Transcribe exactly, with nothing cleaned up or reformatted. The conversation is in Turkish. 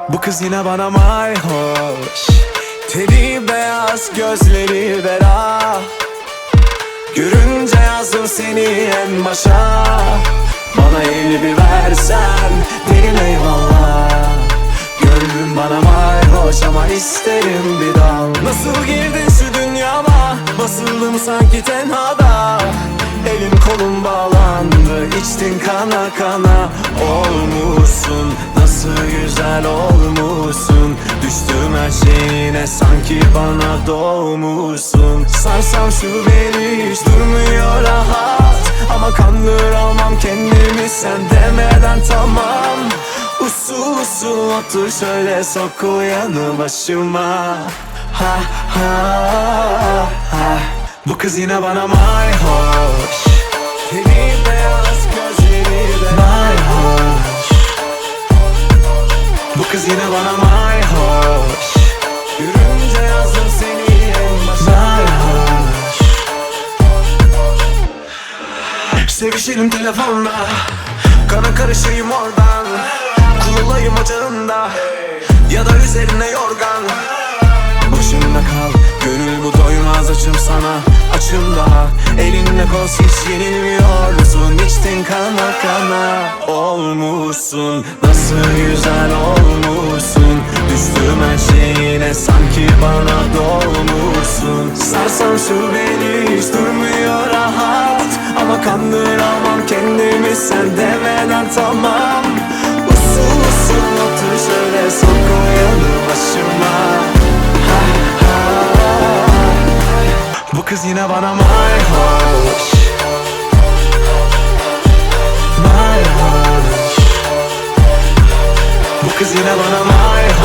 Bu kız yine bana mayhoş. Teni beyaz, gözleri bera. Görünce yazdım seni en başa. Bana elini bir versen derim eyvallah. Gönlüm bana mayhoş ama isterim bir dal. Nasıl girdin şu dünyama? Basıldım sanki tenhada. Elin kolun bağlandı, içtin kana kana. Olmuşsun, nasıl güzel olmuşsun. Düştüm her şeyine, sanki bana doğmuşsun. Sarsam şu beni, hiç durmuyor rahat. Ama kandıramam kendimi sen demeden tamam. Usul usul otur şöyle, sok uyanı başıma. Ha ha ha. Bu kız yine bana mayhoş. Teni beyaz, gözleri de mayhoş. Bu kız yine bana mayhoş. Görünce yazdım seni en başa. Mayhoş. Sevişelim telefonla, kana karışayım oradan. Kurulayım ocağında, ya da üzerine yorgan. Başımda kal, gönül bu doymaz açım sana. Açım daha, elinle koz hiç yenilmiyorsun. İçtin kana kana, olmuşsun. Nasıl güzel olmuşsun. Düştüm her şeyine, sanki bana dolmuşsun. Sarsam şu beni, hiç durmuyor rahat. Ama kandıramam kendimi sen demeden tamam. Usul usul otur şöyle, sok uyanı başıma. Ha ha. Bu kız yine bana mayhoş. Mayhoş. Bu kız yine bana mayhoş.